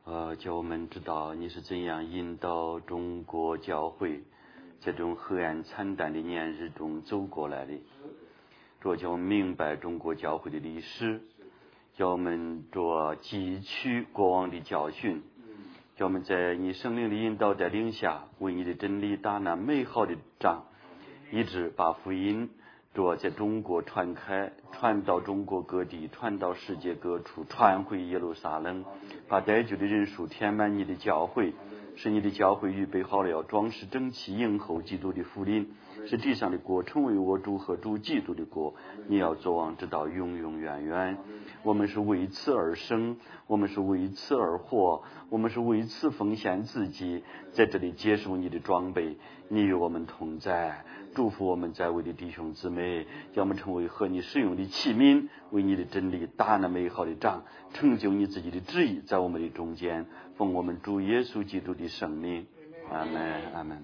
叫我们知道你是怎样引导中国教会在这种黑暗惨淡的年日中走过来的。主叫我们明白中国教会的历史，叫我们汲取过往的教训，叫我们在你圣灵的引导带领下，为你的真理打那美好的仗，一直把福音在中国传开，传到中国各地，传到世界各处，传回耶路撒冷，把得救的人数填满你的教会，使你的教会预备好了要装饰整齐迎候基督的福临，使地上的国成为我主和主基督的国。你要作王直到永永远远。我们是为此而生，我们是为此而活，我们是为此奉献自己，在这里接受你的装备。你与我们同在，祝福我们在位的弟兄姊妹，叫我们成为和你使用的器皿，为你的真理打那美好的仗，成就你自己的旨意在我们的中间，奉我们主耶稣基督的圣名。阿们，阿们。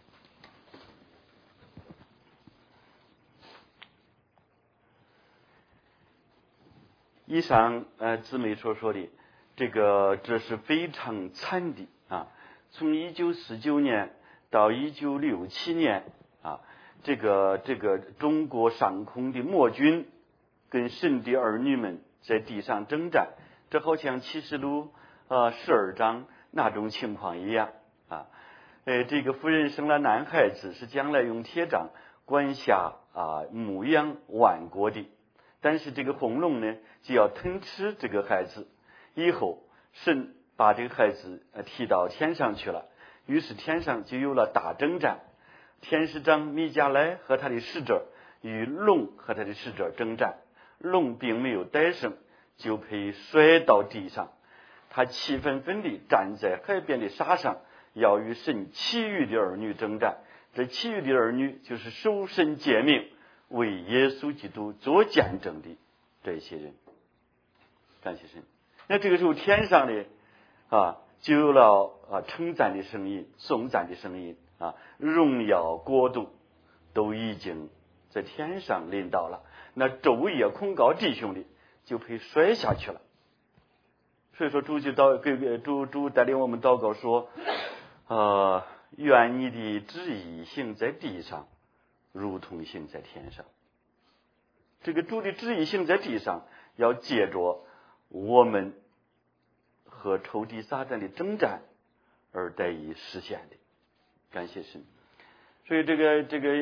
以上姊妹所说的这是非常惨的啊！从1949年到1967年啊，这个中国上空的魔军跟神的儿女们在地上征战，这好像启示录12章那种情况一样啊。这个妇人生了男孩子，是将来用铁杖管辖牧养万国的。但是这个红龙呢，就要吞吃这个孩子，以后神把这个孩子提到天上去了，于是天上就有了大征战。天使长米迦莱和他的使者与龙和他的使者征战，龙并没有得胜，就被摔到地上。他气愤愤地站在海边的沙上，要与神其余的儿女征战。这其余的儿女就是守神诫命，为耶稣基督做见证的这些人。感谢神。那这个时候天上的就有了称赞的声音，颂赞的声音荣耀国度都已经在天上临到了。那昼夜控告弟兄的就被摔下去了。所以说主带领我们祷告说愿你的旨意行在地上如同行在天上。这个主的旨意行在地上，要借着我们和仇敌撒旦的征战而得以实现的。感谢神。所以这个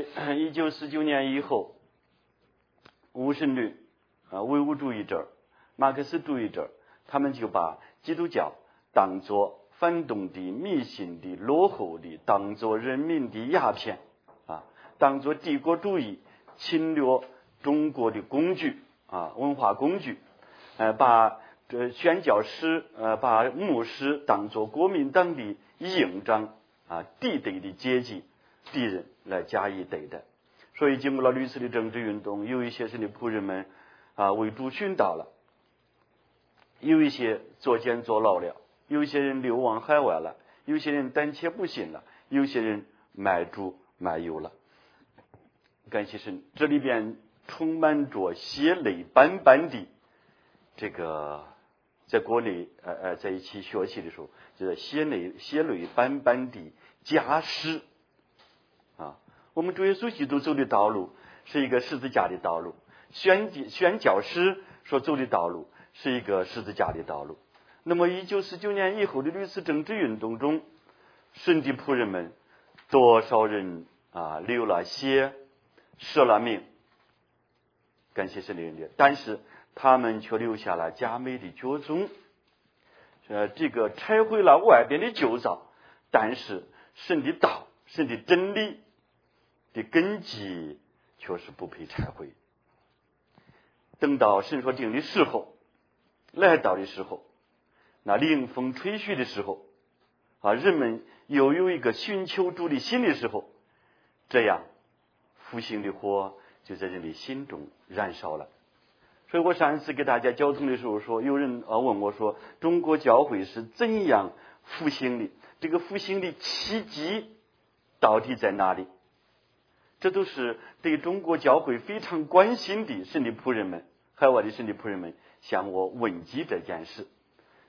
1949年以后，无神论唯物主义者、马克思主义者，他们就把基督教当作反动的、迷信的、落后的，当作人民的鸦片当作帝国主义侵略中国的工具文化工具，把宣教师把牧师当作国民党的营长敌对的阶级敌人来加以对待。所以经过了屡次的政治运动，有一些神的仆人们为主殉道了，有一些作监坐牢了，有一些人流亡海外了，有些人胆怯不信了，有些人卖主卖友了。感谢神，这里边充满着血泪斑斑的这个，在国内在一起学习的时候，就是血泪斑斑的家史我们主耶稣基督走的道路是一个十字架的道路，宣教师所走的道路是一个十字架的道路。那么1949年以后的历次政治运动中，神的仆人们多少人流了血舍了命，感谢神的恩典，但是他们却留下了佳美的脚踪，这个拆毁了外边的旧造，但是神的道、神的真理的根基却是不被拆毁。等到神所定的时候来到的时候，那凌风吹嘘的时候人们又有一个寻求主的心的时候，这样复兴的火就在人的心中燃烧了。所以我上一次给大家交通的时候说，有人问我说，中国教会是怎样复兴的？这个复兴的契机到底在哪里？这都是对中国教会非常关心的神的仆人们，海外的神的仆人们向我问及这件事。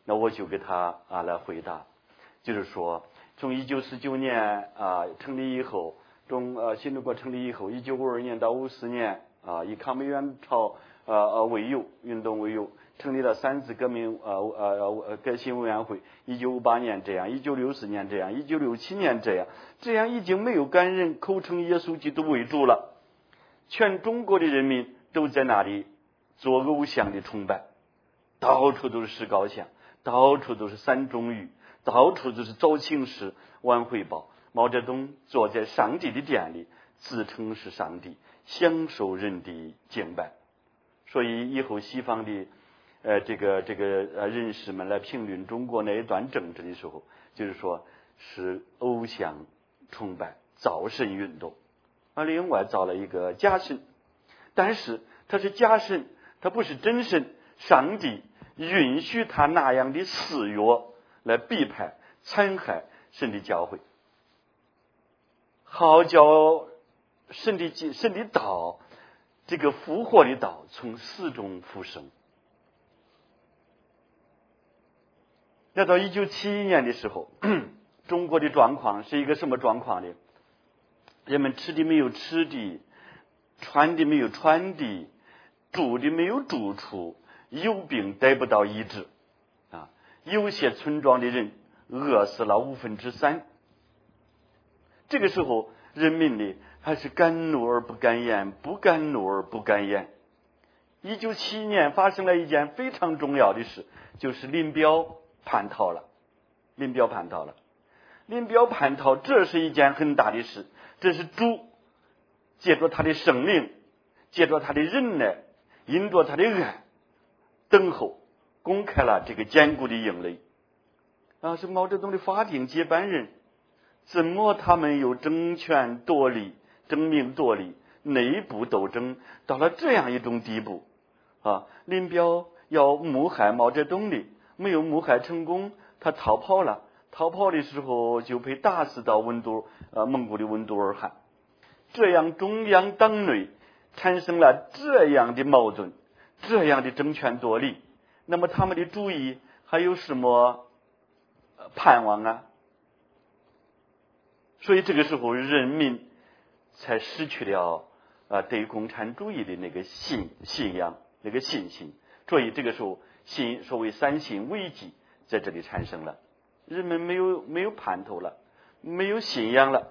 那我就给他来回答，就是说从1949年成立以后，新中国成立以后，1952年到54年以抗美援朝为由，运动为由，成立了三次革命改新委员会。1958年这样，1964年这样，1967年这样已经没有敢人口称耶稣基督为主了。全中国的人民都在那里做偶像的崇拜，到处都是石膏像，到处都是三种语，到处都是早请示晚汇报。毛泽东坐在上帝的殿里，自称是上帝，享受人的敬拜。所以以后西方的人士们来评论中国那一段政治的时候，就是说是偶像崇拜、造神运动。另外造了一个假神，但是他是假神，他不是真神。上帝允许他那样的肆虐来逼迫、残害神的教会，好叫神的道，这个复活的道从死中复生。要到1971年的时候，中国的状况是一个什么状况呢？人们吃的没有吃的，穿的没有穿的，住的没有住处，有病得不到医治有些村庄的人饿死了3/5。这个时候人民呢还是敢怒而不敢言，不敢怒而不敢言。1971年发生了一件非常重要的事，就是林彪叛逃了。林彪叛逃，这是一件很大的事。这是主借着他的生命，借着他的忍耐，因着他的爱，等候公开了这个坚固的营垒。是毛泽东的法定接班人，怎么他们又争权夺利、争名夺利，内部斗争到了这样一种地步林彪要谋害毛泽东的，没有谋害成功，他逃跑了。逃跑的时候就被打死到蒙古的温都尔汗。这样中央党内产生了这样的矛盾，这样的争权夺利，那么他们的主义还有什么盼望所以这个时候人民才失去了对共产主义的那个信仰，那个信心。所以这个时候所谓三信危机在这里产生了。人们没有盼头了，没有信仰了，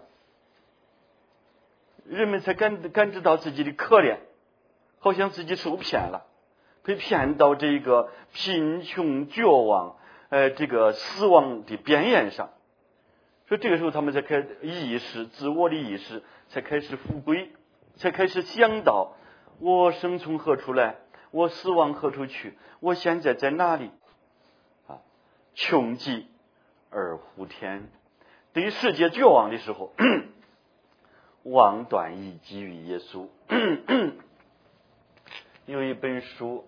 人们才感知到自己的可怜，好像自己受骗了，被骗到这个贫穷绝望这个死亡的边缘上。所以这个时候他们才开始意识，自我的意识才开始复归，才开始想到我生从何处来，我死亡何处去，我现在在哪里穷极而呼天。对世界绝望的时候，望断以给予耶稣。有一本书，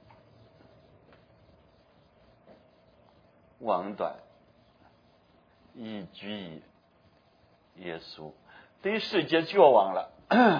望断以给予耶稣。对世界绝望了，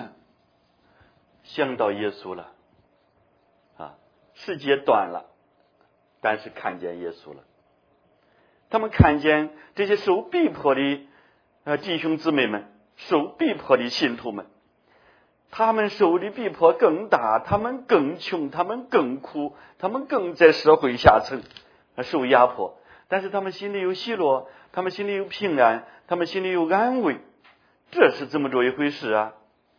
想到耶稣了世界断了，但是看见耶稣了。他们看见这些受逼迫的弟兄姊妹们，受逼迫的信徒们，他们受的逼迫更大，他们更穷，他们更苦，他们更在社会下层受压迫，但是他们心里有喜乐，他们心里有平安，他们心里有安慰。这是这么着一回事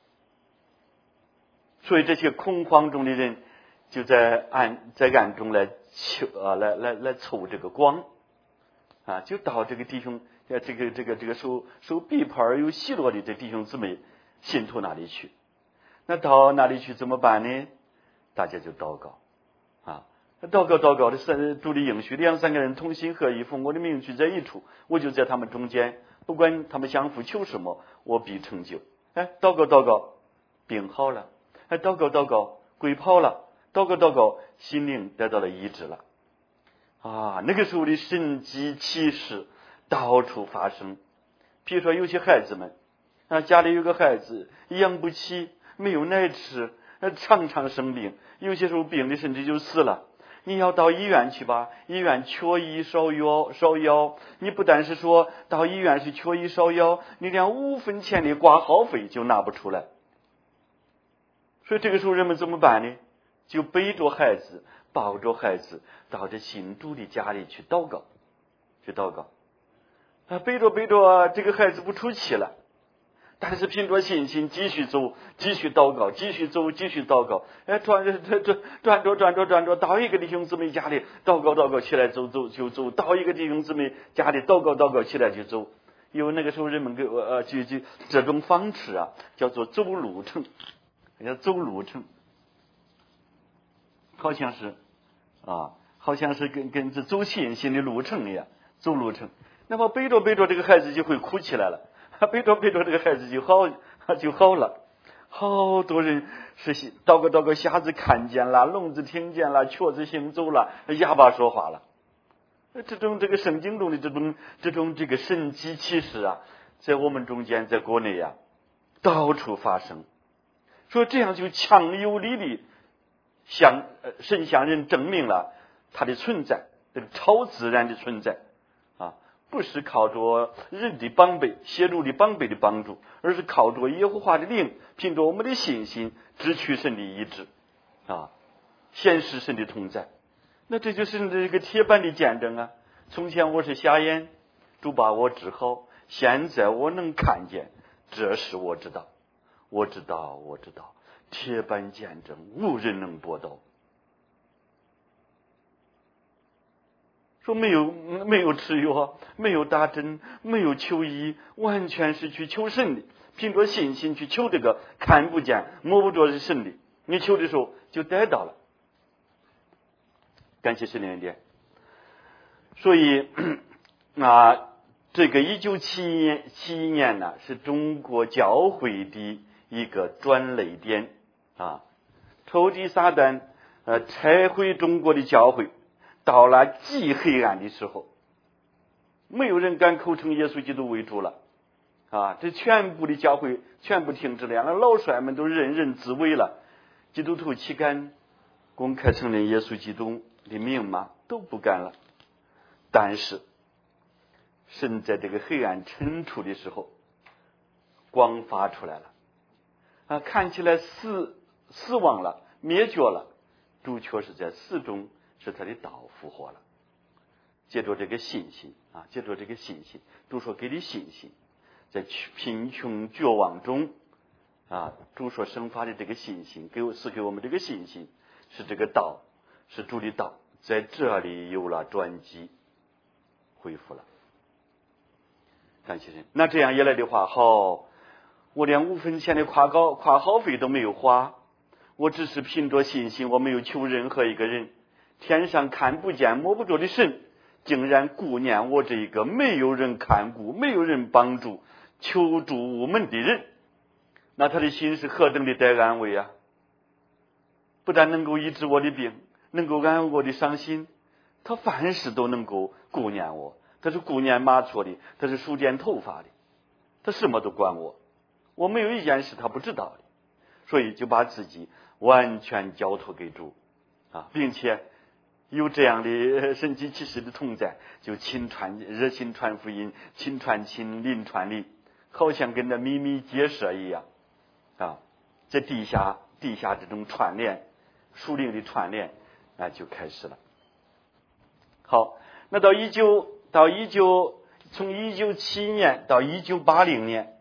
所以这些恐慌中的人就在暗中来凑这个光就到这个弟兄这个受逼迫而有喜乐的这弟兄姊妹信徒那里去。那到那里去怎么办呢？大家就祷告祷告的主的应许，2-3个人同心合意，奉我的名聚在一处，我就在他们中间，不管他们相互求什么，我必成就。祷告病好了，祷告鬼跑了，祷告心灵得到了医治了那个时候的神迹奇事到处发生。比如说有些孩子们家里有个孩子养不起，没有奶吃，常常生病，有些时候病的甚至就死了。 你要到医院去吧，医院缺医少药。你不但是说到医院是缺医少药，你连5分钱的挂号费就拿不出来。所以这个时候人们怎么办呢？就背着孩子，抱着孩子，到这信主的家里去祷告。背着这个孩子不出气了，但是凭着信心继续走，继续祷告，继续走，继续祷告。转着，到一个弟兄姊妹家里祷告起来，走就走；到一个弟兄姊妹家里祷告起来就走。因为那个时候人们就这种方式啊，叫做走路程，好像是跟这走信心的路程一样，走路程。那么背着这个孩子就会哭起来了，背着这个孩子就好了。好多人是祷告，瞎子看见了，聋子听见了，瘸子行走了，哑巴说话了。这个圣经中的这种神迹奇事啊，在我们中间，在国内啊，到处发生。所以这样就强有力的神向人证明了他的存在，这个超自然的存在啊，不是靠着人的帮背、协助的帮背的帮助，而是靠着耶和华的灵，凭着我们的信心，支取神的医治啊，显示神的同在。那这就是这个铁板的见证啊！从前我是瞎眼，主把我治好，现在我能看见，这是我知道，铁板见证，无人能驳倒。说没有吃药，没有打针，没有求医，完全是去求神的，凭着信心去求这个看不见摸不着的神的，你求的时候就得到了。感谢神的恩典。所以这个1971年呢，是中国教会的一个转捩点啊，仇敌撒旦拆毁中国的教会，到了极黑暗的时候，没有人敢口称耶稣基督为主了啊！这全部的教会全部停止了，那老帅们都人人自危了，基督徒岂敢公开承认耶稣基督的名吗？都不敢了。但是神在这个黑暗沉处的时候，光发出来了啊！看起来死亡了，灭绝了，主却是在死中，是他的道复活了。借着这个信心啊，主说给你信心，在贫穷绝望中啊，主所生发的这个信心，给我们这个信心，是这个道，是主的道，在这里有了转机，恢复了。感谢神。那这样一来的话，好，我连5分钱的挂号费都没有花，我只是凭着信心，我没有求任何一个人，天上看不见摸不着的神竟然顾念我这一个没有人看顾、没有人帮助、求助无门的人，那他的心是何等的得安慰啊！不但能够医治我的病，能够安慰我的伤心，他凡事都能够顾念我。他是顾念马错的，他是梳剪头发的，他什么都管我，我没有一件事他不知道的，所以就把自己完全交托给主啊，并且有这样的神奇奇事的同在，就热心传福音，亲传亲，邻传邻，好像跟那秘密结社一样啊，在地下这种串联，属灵的串联就开始了。好，那从1971年到1980年，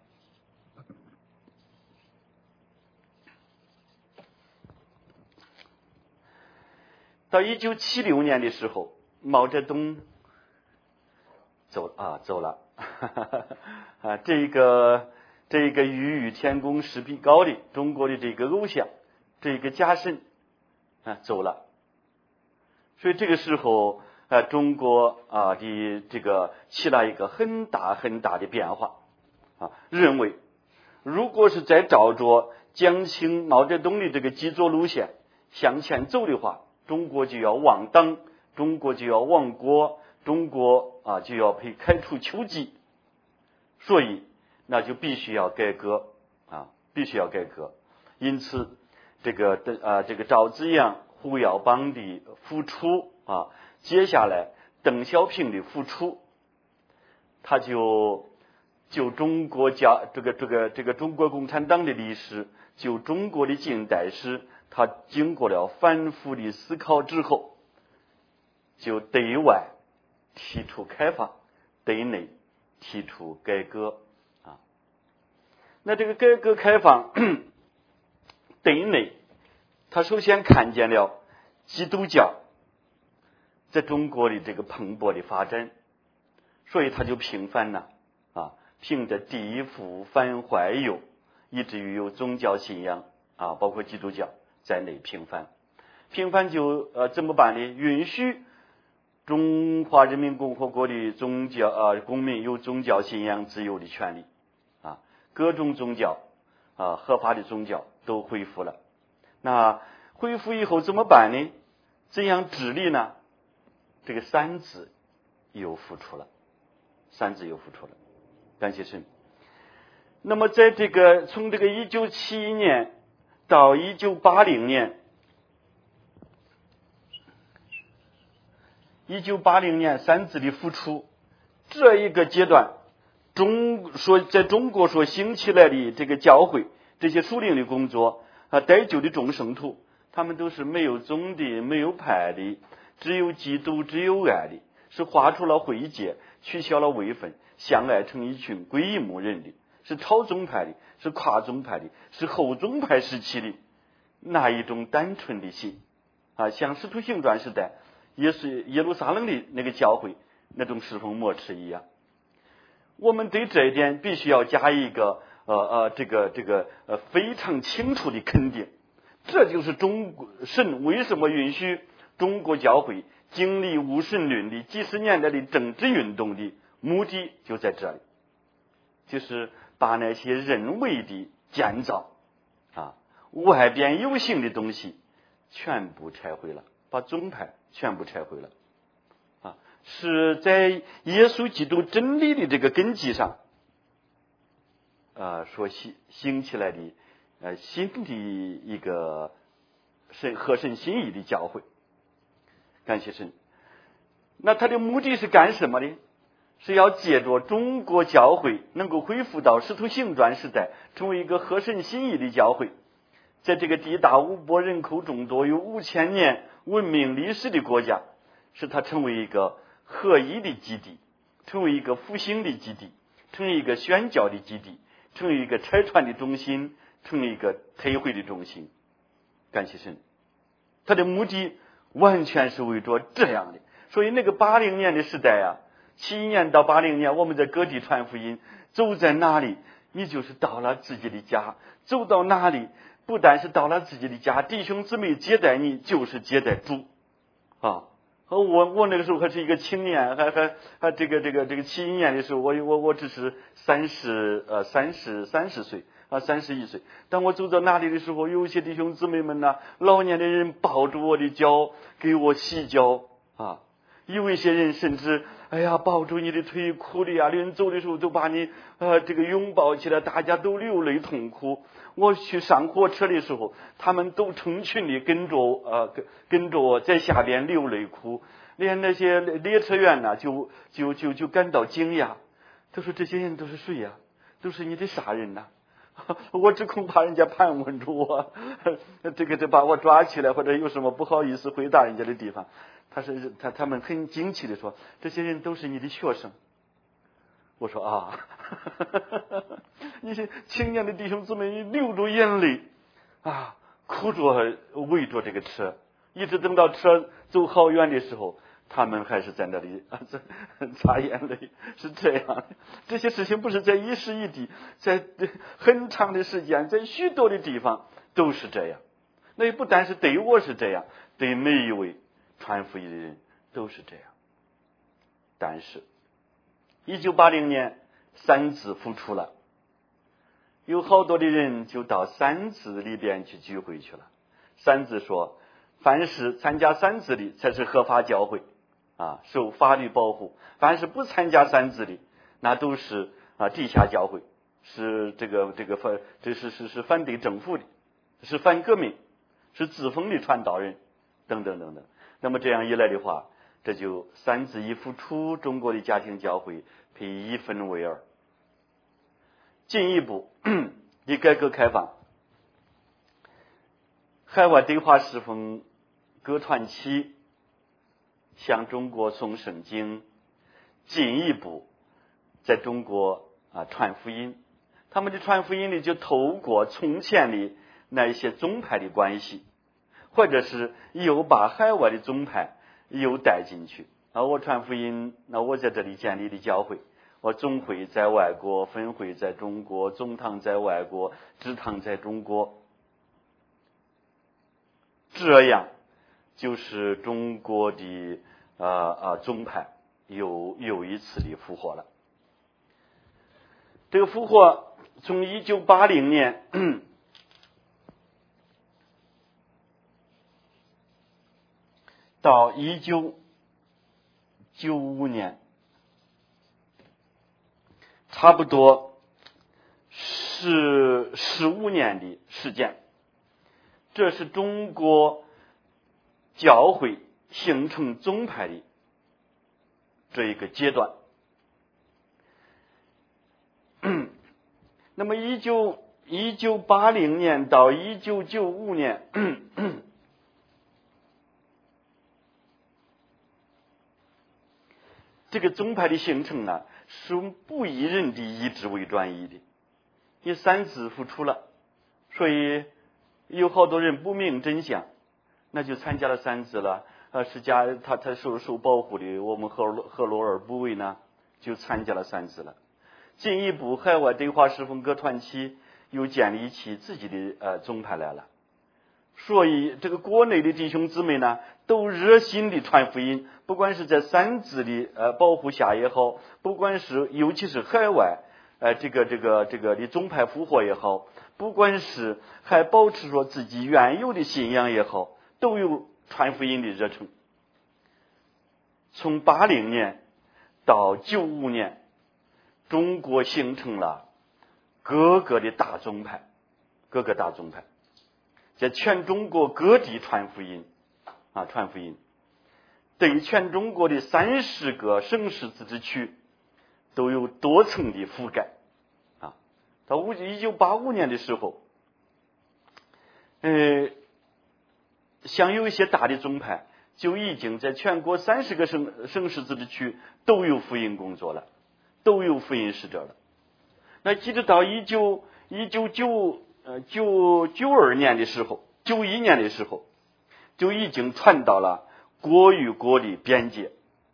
到1976年的时候，毛泽东走了啊，这个玉天宫石壁高的中国的这个偶像，这个假神走了。所以这个时候中国的这个起了一个很大的变化啊，认为如果是再照着江青毛泽东的这个基座路线向前走的话，中国就要亡党，中国就要亡国，中国就要被开除球籍，所以那就必须要改革。因此这个赵紫阳胡耀邦的复出啊，接下来邓小平的复出，他就中国中国共产党的历史，就中国的近代史，他经过了反复的思考之后，就对外提出开放，对内提出改革啊。那这个改革开放对内，他首先看见了基督教在中国的这个蓬勃的发展，所以他就平反了啊，凭着地富反坏右，以至于有宗教信仰啊，包括基督教在内平反就怎么办呢？允许中华人民共和国的公民有宗教信仰自由的权利啊，各种宗教啊，合法的宗教都恢复了。那恢复以后怎么办呢？怎样治理呢？这个三字又复出了，感谢神。那么在从这个1971年到1980年三字的复出这一个阶段，在中国所兴起来的这个教会，这些属灵的工作啊，得救的众圣徒，他们都是没有宗的，没有派的，只有基督，只有爱的，是划出了会界，取消了位分，相爱成一群，归一牧人的，是超宗派的，是跨宗派的，是后宗派时期的那一种单纯的心啊，像使徒行传时代也是耶路撒冷的那个教会那种侍奉模式一样。我们对这一点必须要加一个非常清楚的肯定。这就是神为什么允许中国教会经历无神论的几十年代的政治运动的目的，就在这里，就是把那些人为的建造啊，外边有形的东西全部拆毁了，把宗派全部拆毁了啊，是在耶稣基督真理的这个根基上所兴起来的新的一个合神心意的教会。感谢神。那他的目的是干什么呢？是要借着中国教会能够恢复到使徒行传时代，成为一个合神心意的教会，在这个地大物博、人口众多、有5000年文明历史的国家，使它成为一个合一的基地，成为一个复兴的基地，成为一个宣教的基地，成为一个拆传的中心，成为一个特会的中心。感谢神，他的目的完全是为着这样的。所以那个80年的时代啊，71年到80年，我们在各地传福音，走在哪里，你就是到了自己的家，走到哪里，不但是到了自己的家，弟兄姊妹接待你，就是接待主啊。我那个时候还是一个青年，还这个71年的时候，我只是30岁啊，31岁。当我走到哪里的时候，有些弟兄姊妹们呢，老年的人抱住我的脚，给我洗脚啊。有一些人甚至抱住你的腿，哭的呀，临走的时候都把你拥抱起来，大家都流泪痛哭。我去上火车的时候，他们都成群的跟着我在下边流泪哭，连那些列车员呢就感到惊讶，他说这些人都是谁呀？都是你的啥人呐？我只恐怕人家盘问住我，这把我抓起来，或者有什么不好意思回答人家的地方。他们很惊奇的说，这些人都是你的学生。我说啊，你是青年的弟兄姊妹，你流着眼泪啊，哭着围着这个车，一直等到车走好远的时候，他们还是在那里擦眼泪。是这样的，这些事情不是在一时一地，在很长的时间，在许多的地方都是这样。那也不单是对我是这样，对每一位传福音的人都是这样。但是1980年三字复出了，有好多的人就到三字里边去聚会去了。三字说，凡是参加三字的才是合法教会啊，受法律保护。凡是不参加三字的，那都是地下教会，是是反对政府的，是反革命，是自封的传道人等等等等。那么这样一来的话，这就三子一夫出，中国的家庭教会可以一分为二。进一步的改革开放，海外对话侍奉各团体向中国送圣经，进一步在中国传福音。他们的传福音呢，就透过从前的那一些宗派的关系，或者是又把海外的宗派又带进去。我传福音，那我在这里建立的教会，我总会在外国，分会在中国，总堂在外国，支堂在中国。这样就是中国的宗派又一次的复活了。这个复活从1980年到1995年，差不多是15年的时间。这是中国教会形成宗派的这一个阶段。那么1980年到1995年这个宗派的形成呢，是用不一人的意志为转移的。因为三子复出了，所以有好多人不明真相，那就参加了三子了。释迦他受保护的，我们何乐而不为呢？就参加了三子了。进一步，海外对话侍奉各团体又建立起自己的宗派来了。所以这个国内的弟兄姊妹呢，都热心的传福音，不管是在三子的保护下也好，不管是尤其是海外这个的宗派复活也好，不管是还保持着自己原有的信仰也好，都有传福音的热忱。从80年到95年，中国形成了各个的大宗派，在全中国各地传福音。对全中国的30个省市自治区都有多层的覆盖。到1985年的时候，像有一些大的宗派就已经在全国30个省市自治区都有福音工作了，都有福音使者了。那一直到1992年的时候，91年的时候，就已经传到了国与国的边界。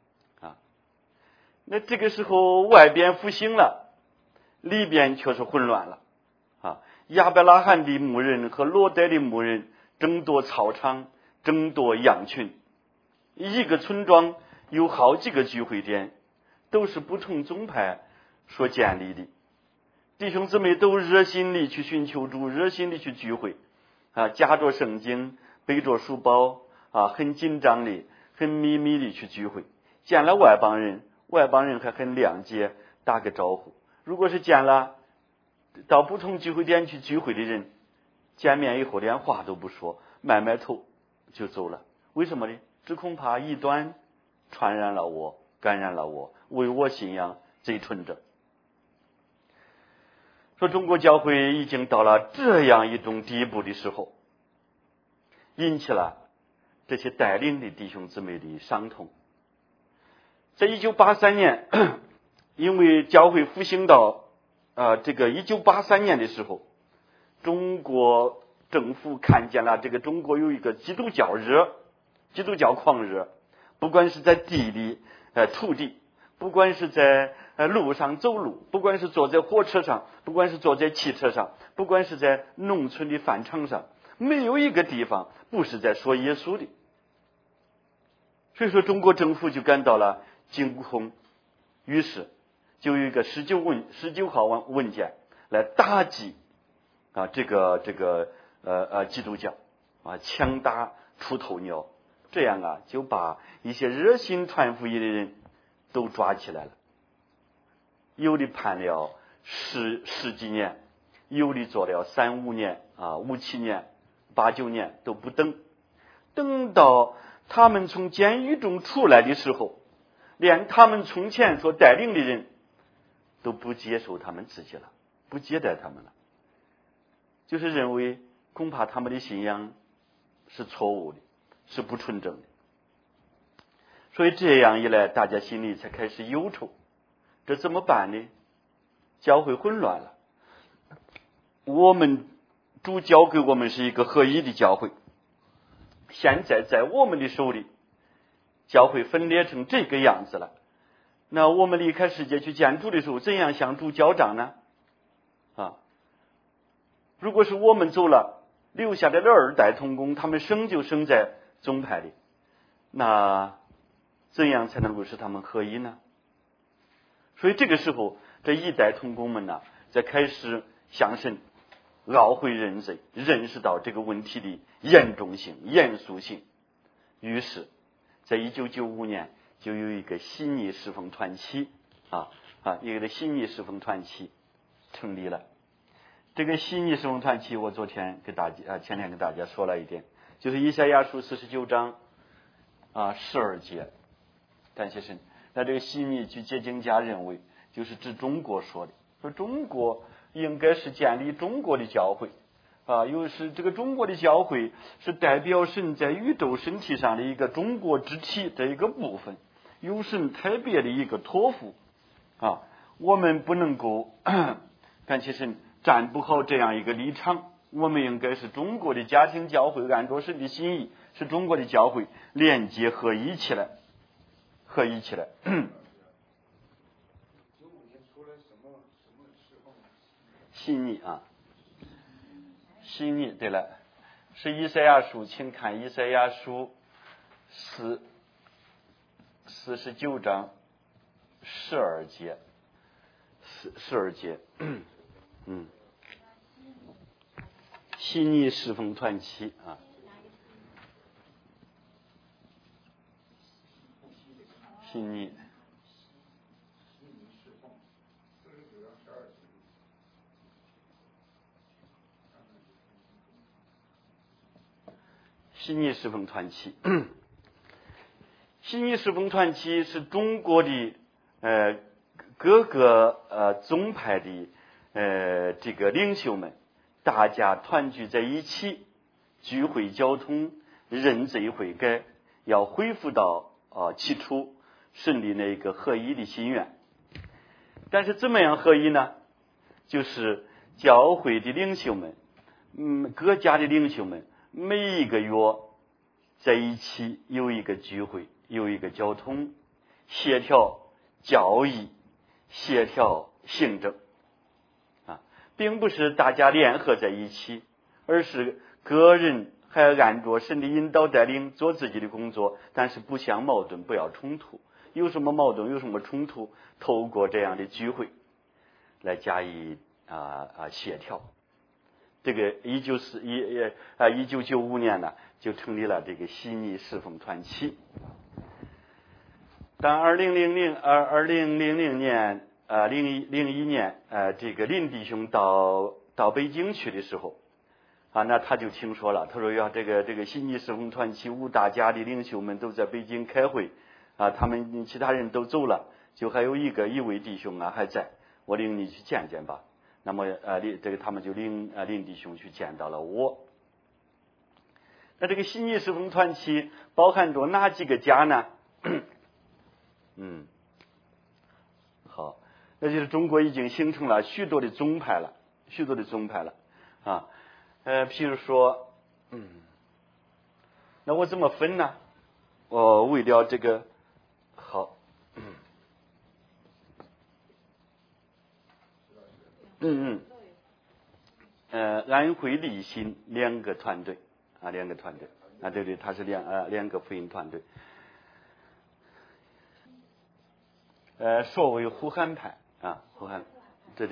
那这个时候外边复兴了，里边却是混乱了。亚伯拉罕的牧人和罗德的牧人争夺草场，争夺羊群。一个村庄有好几个聚会点，都是不同宗派所建立的。弟兄姊妹都热心地去寻求主，热心地去聚会，夹着圣经，背着书包，很紧张的，很秘密地去聚会。见了外邦人还很谅解，打个招呼。如果是见了到不同聚会点去聚会的人，见面以后连话都不说，埋头就走了。为什么呢？只恐怕异端传染了我，感染了我，为我信仰贼纯正。说中国教会已经到了这样一种地步的时候，引起了这些带领的弟兄姊妹的伤痛。在1983年，因为教会复兴到这个1983年的时候，中国政府看见了这个中国有一个基督教狂热，不管是在地里土地，不管是在路上走路，不管是坐在火车上，不管是坐在汽车上，不管是在农村的饭场上，没有一个地方不是在说耶稣的。所以说中国政府就感到了惊恐，于是就有一个19号文件来打击这个基督教，强打出头鸟。这样就把一些热心传福音的人都抓起来了，有的判了十几年，有的做了3、5年、5、7年、8、9年都不等。 等到他们从监狱中出来的时候，连他们从前所带领的人都不接受他们自己了，不接待他们了，就是认为恐怕他们的信仰是错误的，是不纯正的。所以这样一来，大家心里才开始忧愁，这怎么办呢？教会混乱了。我们主教给我们是一个合一的教会，现在在我们的手里，教会分裂成这个样子了。那我们离开世界去见主的时候，怎样向主交账呢？如果是我们走了，留下来的二代同工，他们生就生在宗派里，那怎样才能够使他们合一呢？所以这个时候，这一代同工们呢，在开始向神懊悔认罪，认识到这个问题的严重性、严肃性。于是，在1995年就有一个悉尼侍奉团契一个悉尼侍奉团契成立了。这个悉尼侍奉团契，我前天给大家说了一点，就是以赛亚书49章12节。感谢神。那这个悉尼据解经家认为，就是指中国说的，说中国应该是建立中国的教会又是这个中国的教会是代表神在宇宙身体上的一个中国之体的一个部分，有神特别的一个托付我们不能够感谢神站不好这样一个立场，我们应该是中国的家庭教会，按照神的心意，是中国的教会连接合一起来。悉尼对了，是以赛亚书，请看以赛亚书49章12节，12节，悉尼侍奉团契悉尼。悉尼侍奉团契，悉尼侍奉团契是中国的各个宗派的这个领袖们，大家团聚在一起，聚会交通，认罪悔改，要恢复到起初神的那个合一的心愿。但是怎么样合一呢？就是教会的领袖们，各家的领袖们，每一个月在一起有一个聚会，有一个交通，协调教义，协调行政并不是大家联合在一起，而是个人还要按着神的引导带领做自己的工作，但是不相矛盾，不要冲突。有什么矛盾，有什么冲突，透过这样的聚会来加以协调。这个1995年呢，就成立了这个悉尼侍奉团契。当2001年01年这个林弟兄到北京去的时候那他就听说了，他说这个悉尼侍奉团契5大家的领袖们都在北京开会他们其他人都走了，就还有一位弟兄还在，我领你去见见吧。那么他们就领林弟兄去见到了我。那这个悉尼侍奉团契包含着哪几个家呢？好，那就是中国已经形成了许多的宗派了譬如说那我怎么分呢？为了这个好安徽立新两个团队对，它是两个福音团队。说为湖汉派湖汉，对。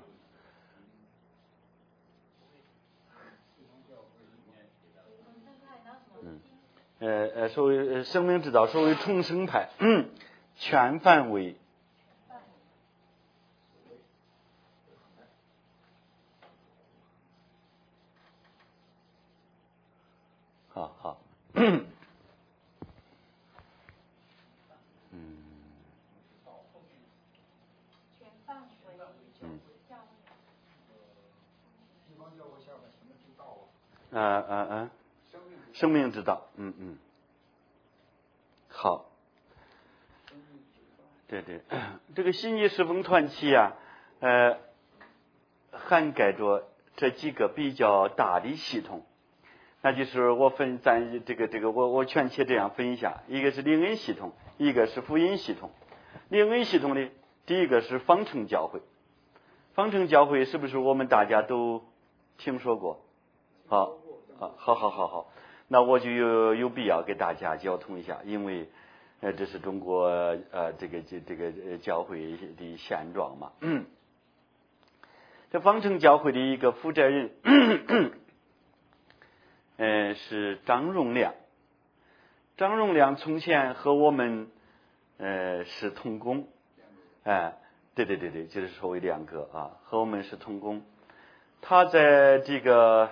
说为生命之道，说为重生派，全范围。好， 生命之道，好，对，这个信义侍奉团契啊，涵盖着这几个比较大的系统，那就是我全切这样分一下，一个是灵恩系统，一个是福音系统。灵恩系统呢，第一个是方城教会，方城教会是不是我们大家都听说过？好，那我就有必要给大家交通一下，因为这是中国这个教会的现状嘛。这方城教会的一个负责人是张荣亮。张荣亮从前和我们是同工，对，就是所谓两个和我们是同工。他在这个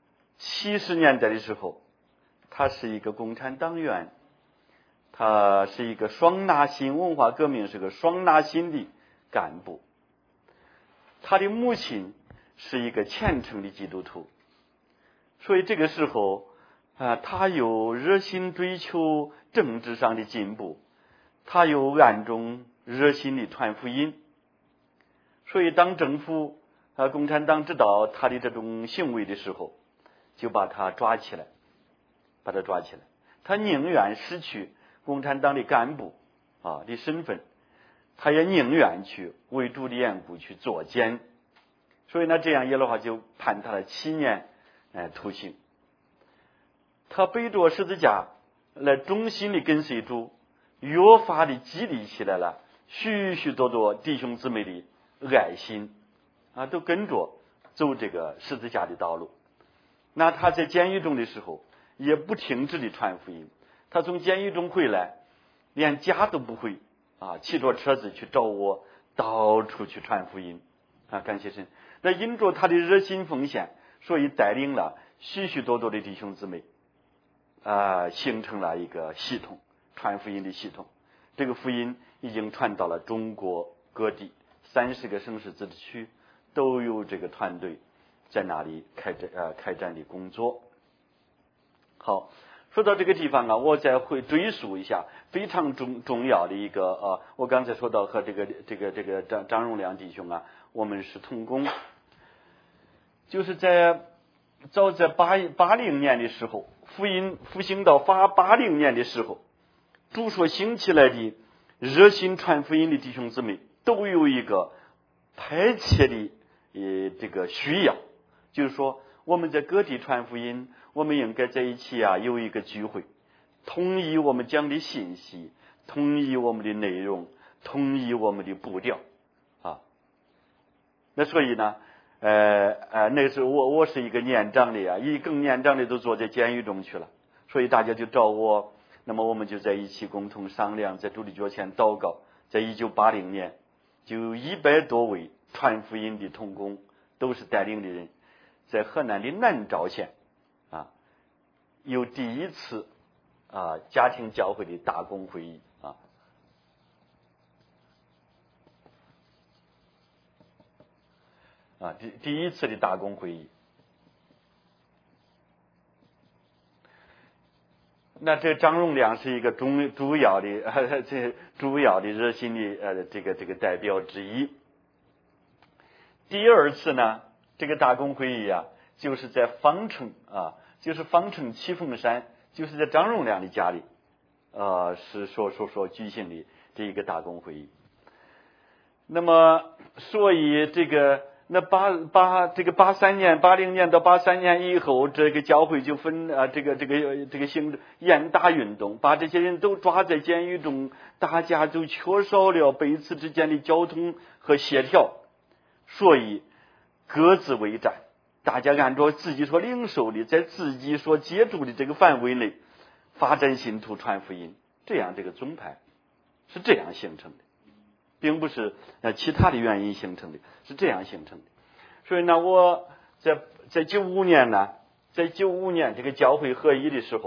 70年代的时候，他是一个共产党员，他是一个双纳新文化革命是个双纳新的干部。他的母亲是一个虔诚的基督徒，所以这个时候他又热心追求政治上的进步，他又暗中热心的传福音。所以当政府共产党知道他的这种行为的时候，就把他抓起来。他宁愿失去共产党的干部的身份，他也宁愿去为主的缘故去作奸。所以呢，这样耶和华就判他了7年徒刑。他背着十字架来忠心的跟随主，越发的激励起来了许许多多弟兄姊妹的爱心都跟着走这个十字架的道路。那他在监狱中的时候也不停止的传福音。他从监狱中回来，连家都不回骑着车子去找我，到处去传福音感谢神。那因着他的热心奉献，所以带领了许许多多的弟兄姊妹形成了一个系统，传福音的系统。这个福音已经传到了中国各地30个省市自治区，都有这个团队在那里开展的工作。好，说到这个地方我再会追溯一下非常重要的一个我刚才说到和这个张荣亮弟兄我们是同工，就是早在80年的时候，福音复兴到80年的时候，主所兴起来的热心传福音的弟兄姊妹都有一个迫切的这个需要，就是说我们在各地传福音，我们应该在一起有一个聚会，统一我们讲的信息，统一我们的内容，统一我们的步调那所以呢那时候我是一个年长的更年长的都坐在监狱中去了，所以大家就找我，那么我们就在一起共同商量，在主的脚前祷告。在1980年就有100多位传福音的同工，都是带领的人，在河南的南召县有第一次家庭教会的大公会议第一次的大公会议。那这张荣亮是一个主要的热心的这个代表之一。第二次呢，这个大公会议就是在方城就是方城启凤山，就是在张荣亮的家里是说举行的这一个大公会议。那么所以这个83年80年到83年以后，这个教会就分这个行严打运动，把这些人都抓在监狱中，大家就缺少了彼此之间的交通和协调，所以各自为战，大家按照自己所领受的，在自己所接触的这个范围内发展信徒传福音，这样这个宗派是这样形成的，并不是其他的原因形成的，是这样形成的。所以呢，我在95年这个教会合一的时候，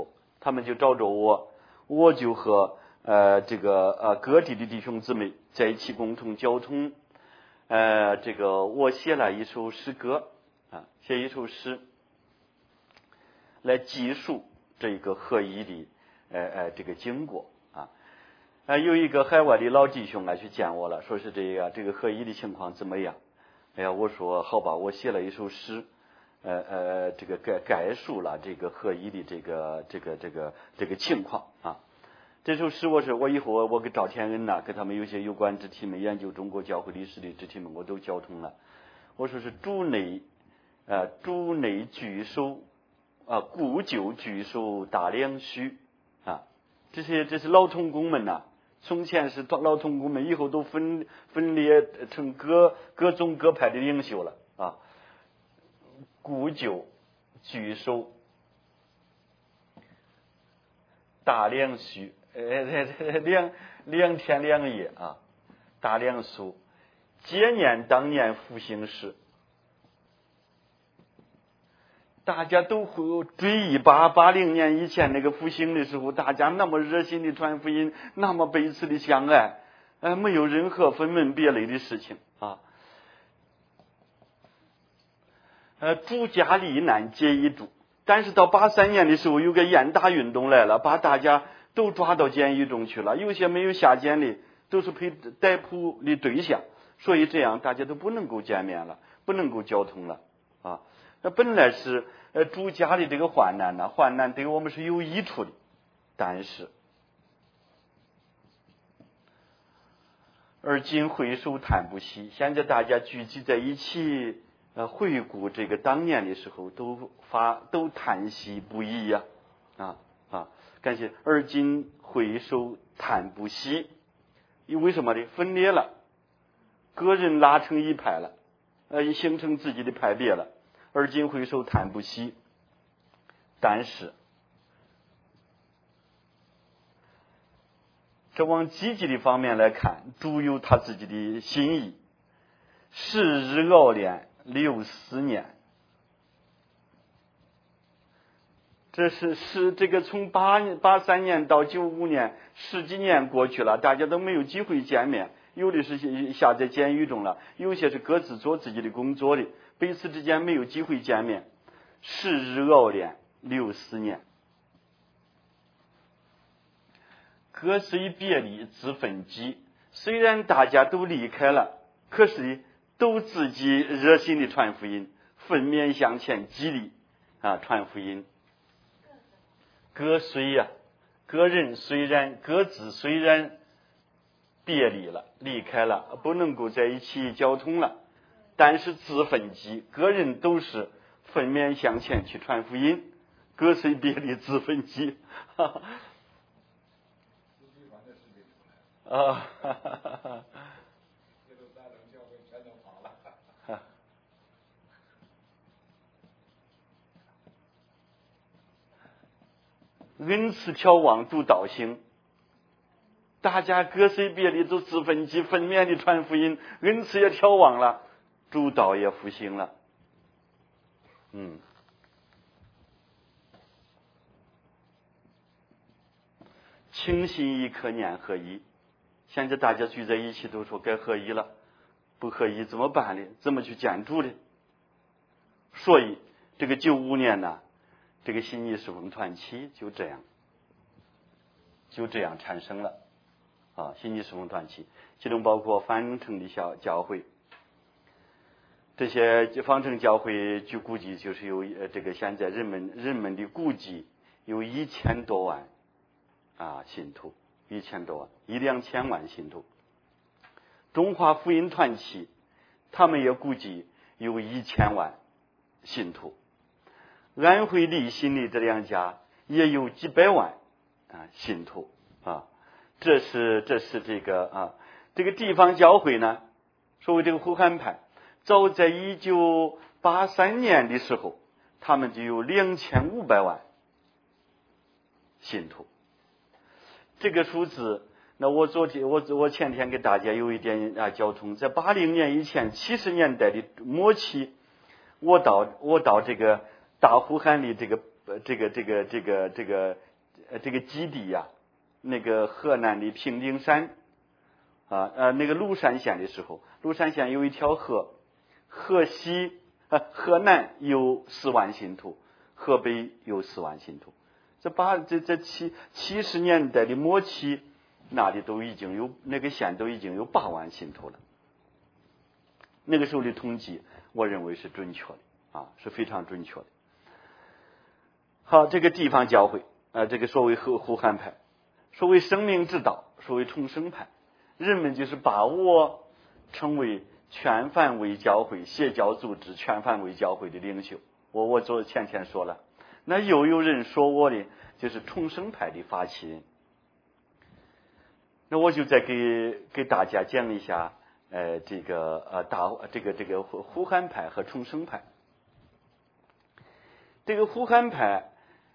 他们就找着我，我就和各地的弟兄姊妹在一起共同交通。我写了一首诗歌写一首诗来记述这个合一的这个经过有一个海外的老弟兄去见我了，说是这个合一的情况怎么样？哎呀，我说好吧，我写了一首诗，这个概述了这个合一的这个情况这首诗我以后我给赵天恩跟他们有些有关肢体们研究中国教会历史的肢体们我都交通了。我说是主内聚首故旧聚首大梁虚这是老同工们从前是老同工们，以后都分裂成各宗各派的领袖了故旧聚首大梁虚两天两夜大梁书皆念当年复兴时，大家都会追忆80年以前那个复兴的时候，大家那么热心的传福音，那么彼此的相爱没有任何分门别类的事情诸家罹难皆一主。但是到83年的时候，有个严打运动来了，把大家都抓到监狱中去了，有些没有下监的都是被逮捕的对象，所以这样大家都不能够见面了，不能够交通了那本来是主家的这个患难对我们是有益处的，但是而今回首叹不息，现在大家聚集在一起回顾这个当年的时候都叹息不已感谢。而今回首叹不息，为什么呢？分裂了，个人拉成一派了形成自己的派别了，而今回首叹不息。但是这往积极的方面来看，主有他自己的心意，是日熬练6思念。这是这个从83年到95年10几年过去了，大家都没有机会见面，有的是下在监狱中了，有些是各自做自己的工作的，彼此之间没有机会见面，是日熬练6思念。各虽别离自分己，虽然大家都离开了，可是都自己热心的传福音，奋勉向前，激励传福音。个人各自虽然别离了，离开了，不能够在一起交通了，但是自分己，个人都是奋勉向前去传福音。各虽别离自分己恩赐眺望主道行，大家各虽别离都自分己，奋勉的传福音，恩赐也眺望了，主道也复兴了。清心一刻念合一，现在大家聚在一起都说该合一了，不合一怎么办呢？怎么去建筑呢？所以这个95年这个新义侍奉团契就这样产生了新义侍奉团契，其中包括方城的教会，这些方城教会据估计就是有这个现在人们的估计有1000多万信徒，1000多万1-2千万信徒。中华福音团契他们也估计有1000万信徒。安徽立新的这2家也有几百万信徒这是这个地方教会呢，所谓这个胡汉派，早在1983年的时候，他们就有2500万信徒。这个数字，那我前天给大家有一点交通，在80年以前70年代的末期，我到这个大胡汉里这个这个基地呀，那个河南的平顶山那个庐山县的时候，庐山县有一条河，河南有4万信徒，河北有4万信徒。这70年代的末期，那里都已经有那个县都已经有8万信徒了。那个时候的统计，我认为是准确的是非常准确的。好，这个地方教会这个所谓胡汉派，所谓生命之道，所谓重生派，人们就是把我称为全范围教会邪教组织全范围教会的领袖。我前天说了，那又有人说我的就是重生派的发起人。那我就再给大家讲一下这个胡汉派和重生派。这个胡汉派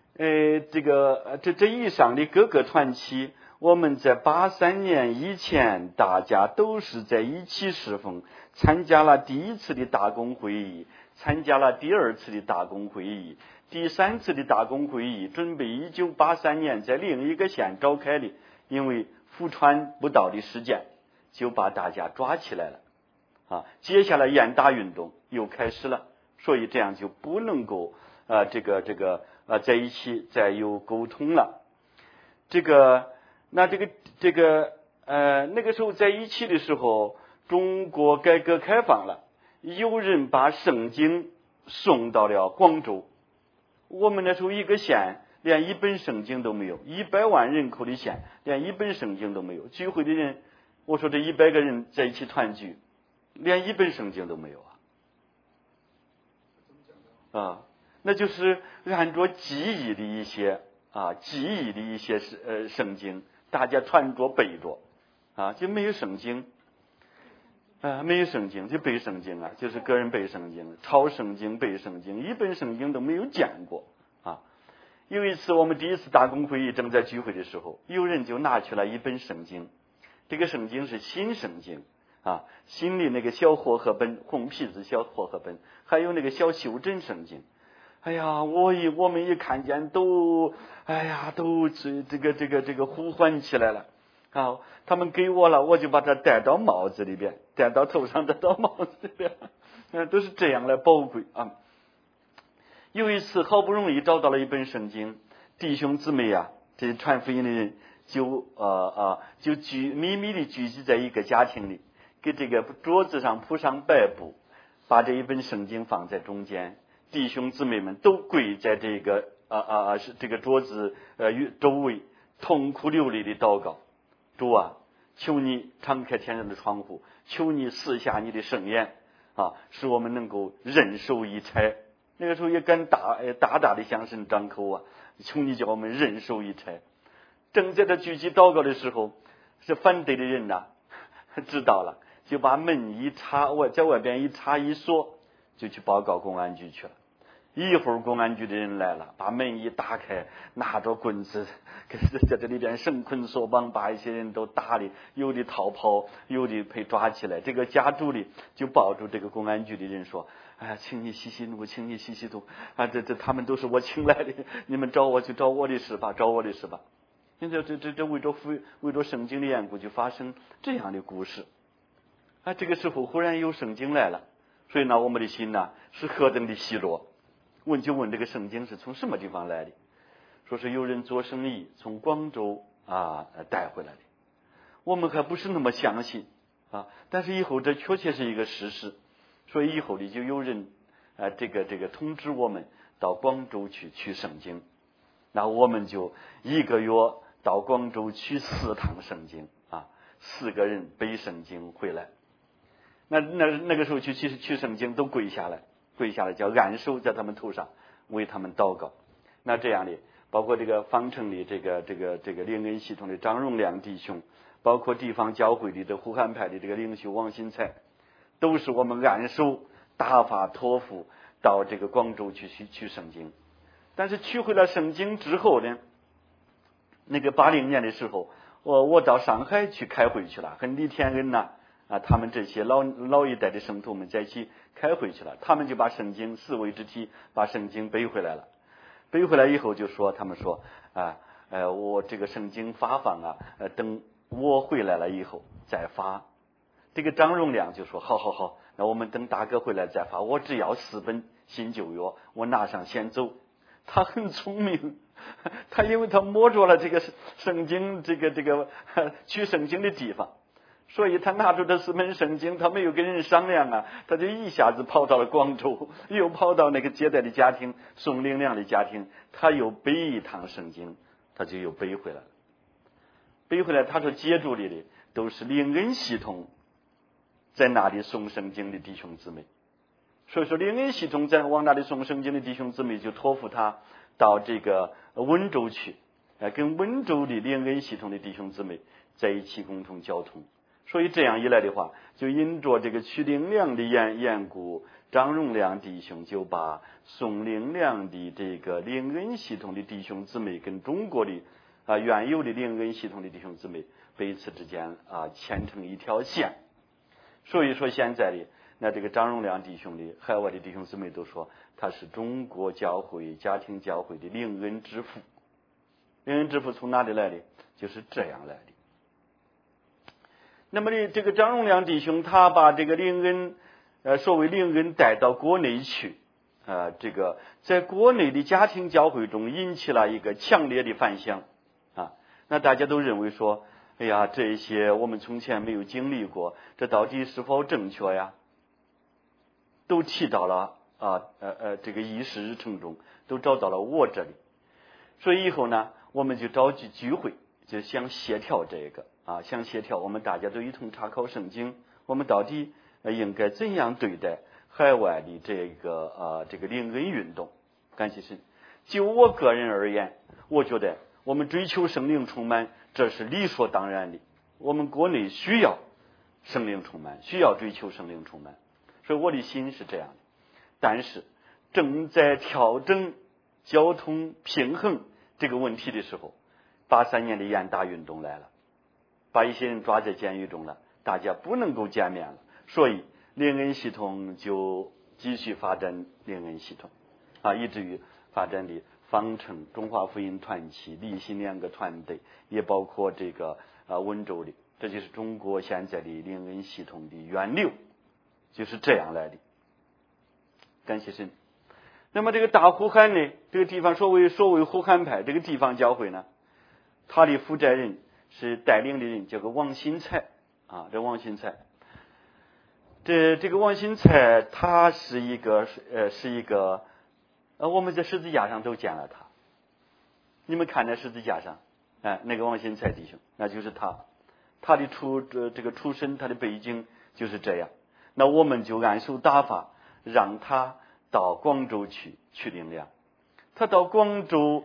这以上的各个团体，我们在83年以前大家都是在一起侍奉，参加了第1次的大公会议，参加了第2次的大公会议，第3次的大公会议准备1983年在另一个县召开的，因为福川不到的事件就把大家抓起来了接下来严打运动又开始了，所以这样就不能够在一起再有沟通了。那个时候在一起的时候，中国改革开放了，有人把圣经送到了广州。我们那时候一个县连一本圣经都没有，100万人口的县连一本圣经都没有。聚会的人，我说这100个人在一起团聚，连一本圣经都没有那就是按照记忆的一些圣经，大家传着背着就没有圣经没有圣经就背圣经就是个人背圣经，抄圣经背圣经，一本圣经都没有见过有一次我们第1次大公会议正在聚会的时候，有人就拿去了一本圣经，这个圣经是新圣经新的那个小和合本，红皮子小和合本，还有那个小修真圣经。我们一看见都这个呼唤起来了他们给我了，我就把它戴到帽子里边，戴到头上，戴到帽子里边都是这样来宝贵有一次好不容易找到了一本圣经，弟兄姊妹这传福音的人就秘密的聚集在一个家庭里，给这个桌子上铺上白布，把这一本圣经放在中间，弟兄姊妹们都跪在这个桌子周围，痛哭流泪的祷告，主求你敞开天上的窗户，求你赐下你的圣言使我们能够忍受一切。那个时候也敢大的向神张口求你叫我们忍受一切。正在这聚集祷告的时候，是反对的人知道了，就把门一插，在外边一插一锁，就去报告公安局去了。一会儿公安局的人来了，把门一打开，拿着棍子在这里边绳捆索绑，把一些人都打的，有的逃跑，有的被抓起来。这个家主的就抱住这个公安局的人说，请你息息怒，请你息息怒他们都是我请来的，你们找我就找我的事吧，找我的事吧。现在这为着圣经的缘故，就发生这样的故事这个时候忽然有圣经来了，所以呢我们的心是何等的喜乐。问这个圣经是从什么地方来的，说是有人做生意从广州带回来的。我们还不是那么相信但是以后这确切是一个事实，所以以后的就有人这个通知我们到广州去取圣经，那我们就1个月到广州取4趟圣经4个人背圣经回来。那个时候去取圣经都跪下来叫按手在他们头上，为他们祷告。那这样的包括这个方城里这个灵恩系统的张荣亮弟兄，包括地方教会里的胡汉派的这个领袖王新才，都是我们按手大发托付到这个广州去取圣经。但是取回了圣经之后呢，那个80年的时候，我到上海去开会去了，和李天恩他们这些老一代的圣徒们在一起开会去了，他们就把圣经四位之体把圣经背回来了。背回来以后就说，他们说我这个圣经发放啊，等我回来了以后再发。这个张荣良就说好，那我们等大哥回来再发，我只要4本新旧约，我拿上先走。他很聪明，他因为他摸着了这个圣经这个取圣经的地方，所以他拿着这4本圣经，他没有跟人商量啊，他就一下子跑到了广州，又跑到那个接待的家庭宋灵亮的家庭，他又背一趟圣经，他就又背回来了。背回来他说接住里的都是灵恩系统在那里诵圣经的弟兄姊妹，所以说灵恩系统在往那里诵圣经的弟兄姊妹就托付他到这个温州去，跟温州的灵恩系统的弟兄姊妹在一起共同交通。所以这样一来的话，就因着这个曲灵亮的缘故，张荣亮弟兄就把宋灵亮的这个灵恩系统的弟兄姊妹跟中国的原有的灵恩系统的弟兄姊妹彼此之间牵成一条线。所以说现在的那这个张荣亮弟兄的海外的弟兄姊妹都说他是中国教会家庭教会的灵恩之父。灵恩之父从哪里来的？就是这样来的。那么这个张荣亮弟兄他把这个灵恩所谓灵恩带到国内去，这个在国内的家庭教会中引起了一个强烈的反响啊。那大家都认为说，哎呀，这些我们从前没有经历过，这到底是否正确呀？都提到了这个议事日程中，都找到了我这里。所以以后呢，我们就召集聚会，就想协调这个想协调我们大家都一同查考圣经，我们到底应该怎样对待海外的这个灵恩运动。感谢神。就我个人而言，我觉得我们追求圣灵充满，这是理所当然的。我们国内需要圣灵充满，需要追求圣灵充满，所以我的心是这样的。但是正在调整交通平衡这个问题的时候，83年的严打运动来了，把一些人抓在监狱中了，大家不能够见面了，所以灵恩系统就继续发展灵恩系统以至于发展的方城中华福音团契立信2个团队，也包括这个温州的，这就是中国现在的灵恩系统的源流，就是这样来的。感谢神。那么这个大呼罕呢，这个地方所谓呼罕派这个地方教会呢，他的负责人是带领的人叫个王新才这王新才，这个王新才他是一个我们在十字架上都见了他，你们看在十字架上那个王新才弟兄，那就是他的出身，他的背景就是这样。那我们就按手打法，让他到广州去灵粮。他到广州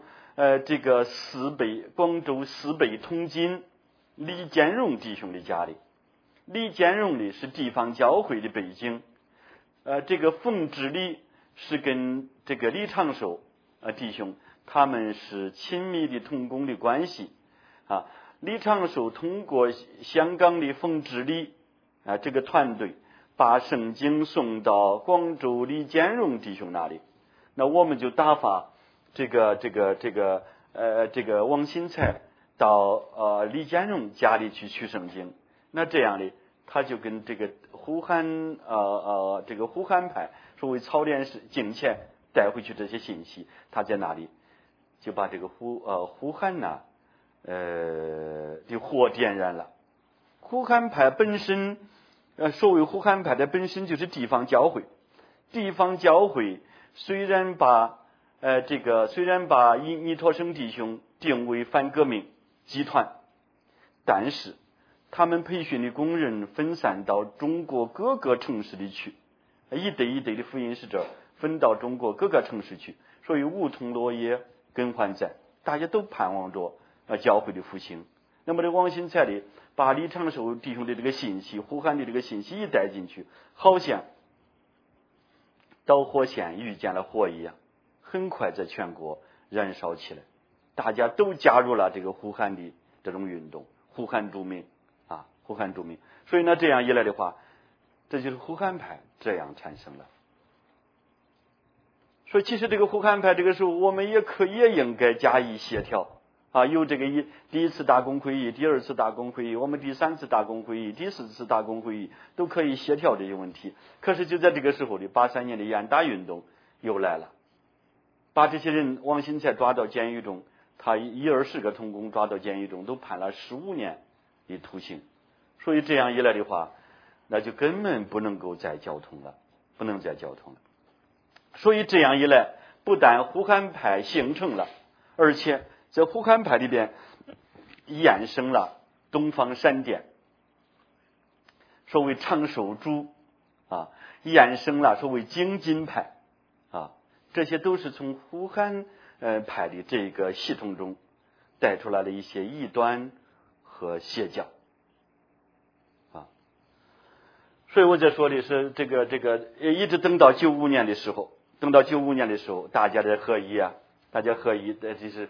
广州四北通津李建荣弟兄的家里。李建荣的是地方教会的背景，这个冯志礼是跟这个李长寿弟兄他们是亲密的同工的关系李长寿通过香港的冯志礼这个团队把圣经送到广州李建荣弟兄那里。那我们就打发这个王新才到李建荣家里去取圣经。那这样的他就跟这个呼罕派所谓操练敬虔带回去这些信息，他在那里就把这个呼罕的火点燃了。呼罕派本身所谓呼罕派的本身就是地方教会。地方教会虽然把弥陀生弟兄定为反革命集团，但是他们培训的工人分散到中国各个城市里去，一堆一堆的福音使者分到中国各个城市去，所以梧桐落叶根还在，大家都盼望着教会的复兴。那么这王新才的把李长寿弟兄的这个信息，呼罕的这个信息一带进去，好像导火线遇见了火一样，很快在全国燃烧起来，大家都加入了这个呼罕的这种运动，呼罕著名。所以呢，这样一来的话，这就是呼罕派这样产生了。所以其实这个呼罕派这个时候我们也应该加以协调有这个第一次大公会议、第二次大公会议，我们第三次大公会议、第四次大公会议都可以协调这些问题。可是就在这个时候的83年的严打运动又来了，把这些人王新才抓到监狱中，他10-20个同工抓到监狱中，都判了15年的徒刑。所以这样一来的话，那就根本不能够再交通了，不能再交通了。所以这样一来，不但胡汉派形成了，而且在胡汉派里边衍生了东方闪电，所谓长寿主衍生了所谓精进派这些都是从胡汉派的这个系统中带出来的一些异端和邪教所以我在说的是这个一直等到95年的时候，大家的合一大家合一的就是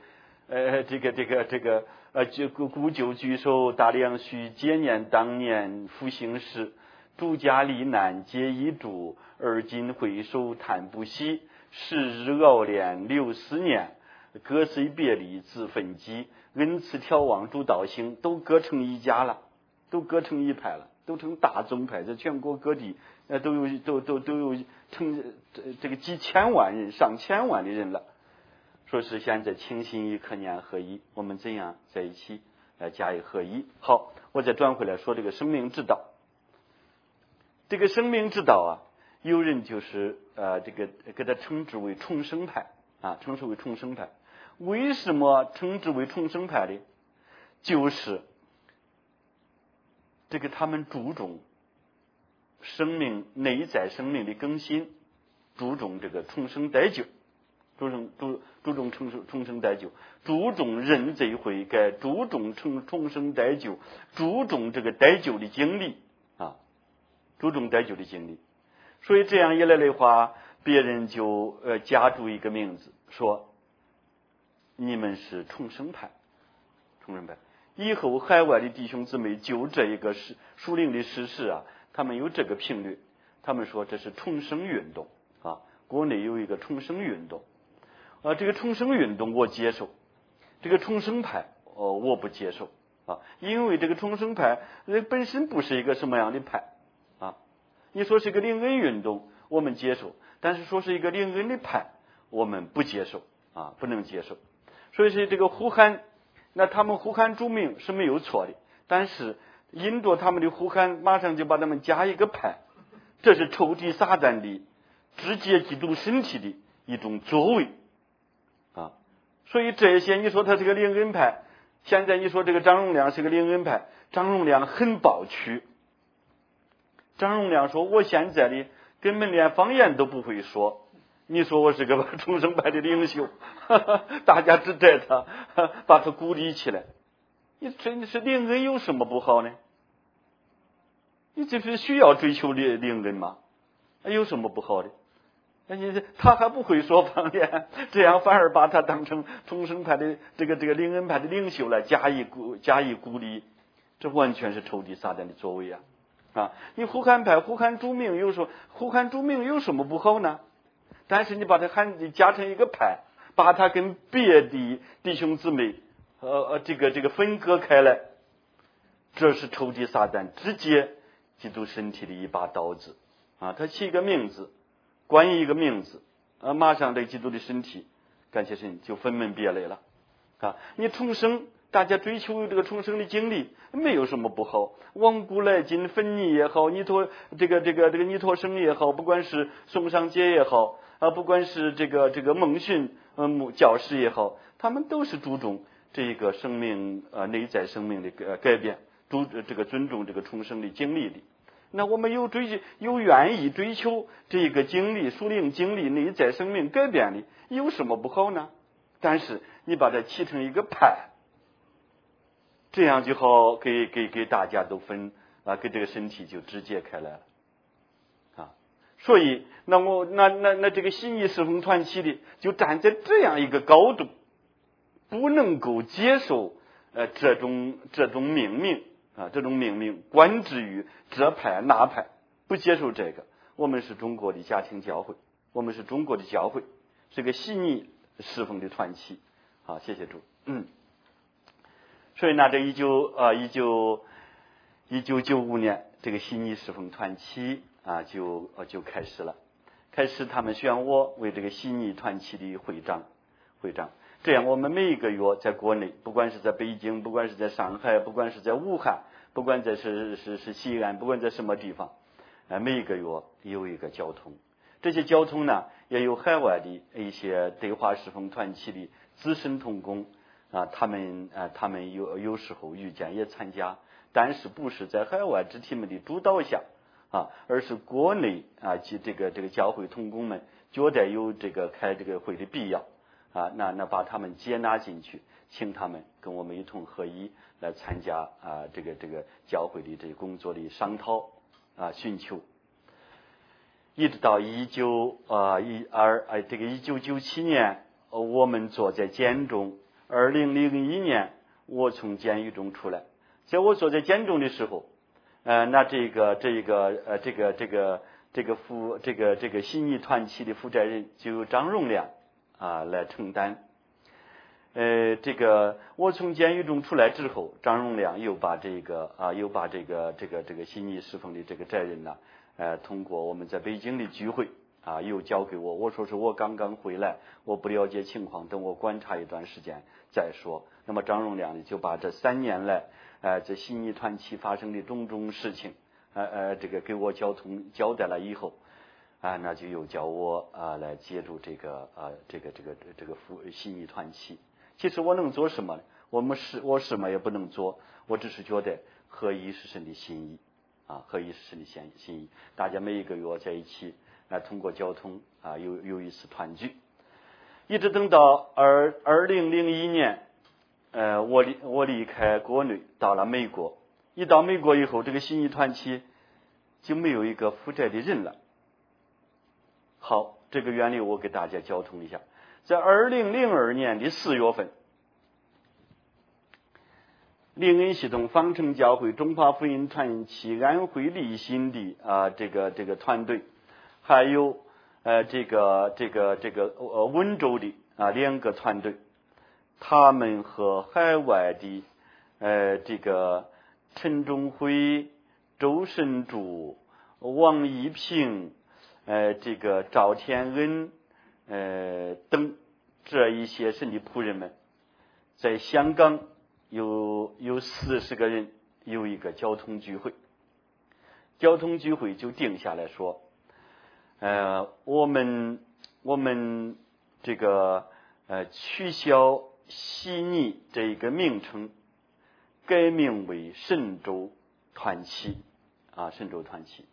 古旧居首大梁须皆念当年复兴时，诸家罹难皆一主，而今回首叹不息，时日熬练留思念，各虽别离自分际，恩赐调望主道行，都各成一家了，都各成一派了，都成大宗派，在全国各地都有成这个几千万人、上千万的人了。说是现在清心一可念合一，我们怎样在一起来加以合一？好，我再转回来说这个生命之道。这个生命之道有人就是给它称之为重生派称之为重生派。为什么称之为重生派呢？就是他们注重生命内在生命的更新，注重这个重生得救，注重重生得救，注重认罪悔改，注重重生得救，注重这个得救的经历注重得救的经历。所以这样一来的话，别人就加注一个名字，说你们是重生派。以后海外的弟兄姊妹就这一个属灵的事实他们有这个频率，他们说这是重生运动国内有一个重生运动这个重生运动我接受，这个重生派我不接受因为这个重生派本身不是一个什么样的派你说是一个灵恩运动我们接受，但是说是一个灵恩的派我们不接受不能接受。所以是这个胡汉，那他们胡汉主名是没有错的，但是因着他们的胡汉马上就把他们加一个派，这是仇敌撒旦的直接基督身体的一种作为所以这些你说他是个灵恩派，现在你说这个张荣亮是个灵恩派，张荣亮很抱屈。张荣亮说我现在的根本连方言都不会说，你说我是个重生派的领袖大家指责他把他鼓励起来，你真的是灵恩有什么不好呢？你这是需要追求灵恩吗？有什么不好的？他还不会说方言，这样反而把他当成重生派的这个灵恩派的领袖来加以鼓励，这完全是仇敌撒旦的作为你胡汉派胡汉主名有什么不好呢？但是你把它加成一个派，把它跟别的弟兄姊妹这个分割开来，这是仇敌撒旦直接基督身体的一把刀子他起一个名字，关于一个名字马上对基督的身体感谢神就分门别类了你重生，大家追求这个重生的经历没有什么不好，往古来今分尼也好，尼托生也好，不管是宋尚节也好不管是这个孟训教师也好，他们都是注重这个生命内在生命的改变，尊重这个重生的经历的。那我们有愿意追求这个经历属灵经历内在生命改变的，有什么不好呢？但是你把它起成一个派，这样就好给大家都分给这个身体就直接开来了所以那这个新义侍奉团体的就站在这样一个高度，不能够接受这种命名关之于这派那派，不接受这个。我们是中国的家庭教会，我们是中国的教会，是个新义侍奉的团体谢谢主所以呢，这1995年，这个悉尼侍奉团契就开始了。开始他们选我为这个悉尼团契的会长。这样我们每一个月在国内，不管是在北京，不管是在上海，不管是在武汉，不管是西安，不管在什么地方，每一个月有一个交通。这些交通呢，也有海外的一些对话侍奉团契的资深同工他们有时候遇见也参加，但是不是在海外肢体们的主导下而是国内及这个教会同工们觉得有这个开这个会的必要那把他们接纳进去，请他们跟我们一同合一来参加这个教会的这个工作的商讨寻求，一直到1997年，我们坐在监中。2001年，我从监狱中出来。在我坐在监中的时候，那这个悉尼团契的负责人就由张荣亮来承担。我从监狱中出来之后，张荣亮又把这个悉尼侍奉的这个责任呢，通过我们在北京的聚会又交给我。我说是我刚刚回来，我不了解情况，等我观察一段时间再说。那么张荣亮呢，就把这3年来这悉尼团契发生的种种事情给我交代了以后那就又叫我来接住这个悉尼团契。其实我能做什么呢？我什么也不能做，我只是觉得合一是神的心意合一是神的心意。大家每一个月在一起通过交通有一次团聚，一直等到2001年我离开国内到了美国。一到美国以后，这个悉尼团契就没有一个负责的人了。好，这个原理我给大家交通一下。在2002年的4月份，灵恩系统方城教会中华福音团契安徽立新的这个团队，还有温州的2个团队，他们和海外的陈忠辉、周神柱、王一平赵天恩等这一些神的仆人们，在香港有40个人有一个交通聚会。交通聚会就定下来说我们取消悉尼这一个名称，改名为神州团契神州团契。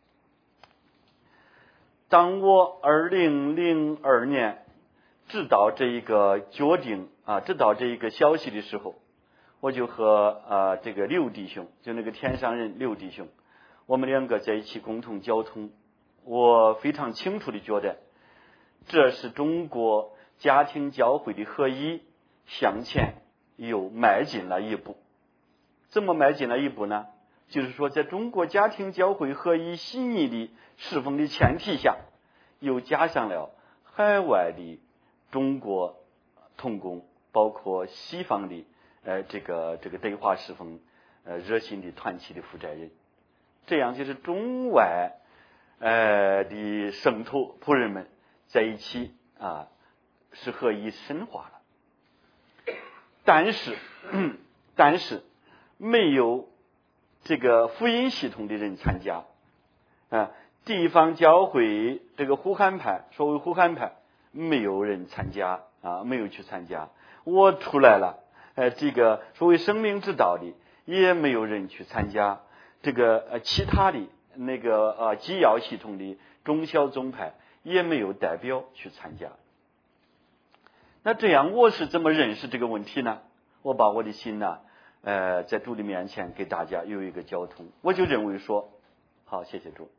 当我2002年知道这一个决定知道这一个消息的时候，我就和这个刘弟兄，就那个天上人刘弟兄，我们2个在一起共同交通。我非常清楚的觉得，这是中国家庭教会的合一向前又迈进了一步。怎么迈进了一步呢？就是说，在中国家庭教会合一悉尼的侍奉的前提下，又加上了海外的中国同工，包括西方的这个对话侍奉热心的团契的负责人，这样就是中外的圣徒仆人们在一起是合一深化了。但是没有这个福音系统的人参加地方教会这个呼喊派，所谓呼喊派没有人参加没有去参加。我出来了这个所谓生命之道的也没有人去参加，这个其他的那个基要系统的中小宗派也没有代表去参加。那这样我是怎么认识这个问题呢？我把我的心呢在主的面前给大家有一个交通。我就认为说，好，谢谢主。